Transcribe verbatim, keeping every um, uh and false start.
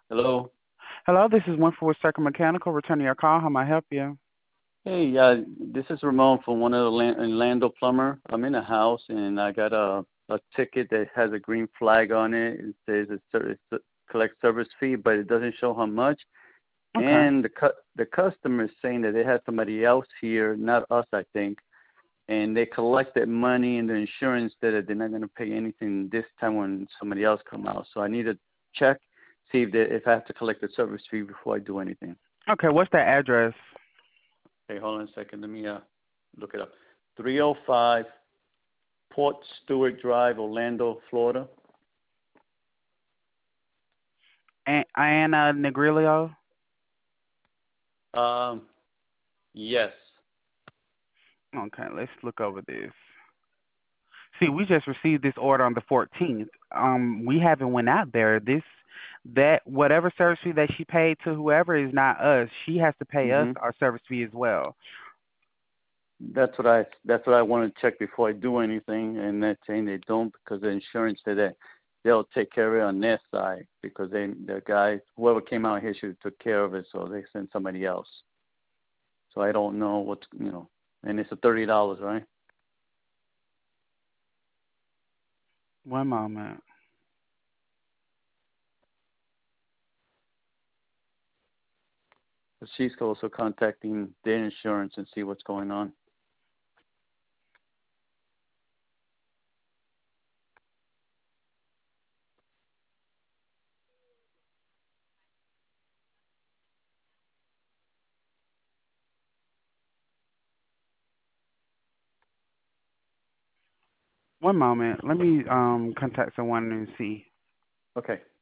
Hello. Hello, this is one for Circle Mechanical. Returning your call. How may I help you? Hey, uh, this is Ramon from one of the Lan- Orlando Plumber. I'm in a house and I got a a ticket that has a green flag on it. It says it's, ser- it's a collect service fee, but it doesn't show how much. Okay. And the cu- the customer is saying that they had somebody else here, not us, I think, and they collected money in the insurance that they're not going to pay anything this time when somebody else come out. So I need to check, see if they, if I have to collect the service fee before I do anything. Okay, what's the address? Hey, hold on a second. Let me uh look it up. three oh five Port Stewart Drive, Orlando, Florida. A- Anna Negrilio? Um, yes. Okay, let's look over this. See, we just received this order on the fourteenth. Um, we haven't went out there. This, that, whatever service fee that she paid to whoever is not us. She has to pay us Mhm. our service fee as well. That's what I that's what I want to check before I do anything, and they're saying they don't because the insurance said that they'll take care of it on their side because they the guy whoever came out here should have took care of it, so they sent somebody else. So I don't know what's you know, and it's a thirty dollars, right? One moment. But she's also contacting their insurance and see what's going on. One moment. Let me um contact someone and see. Okay.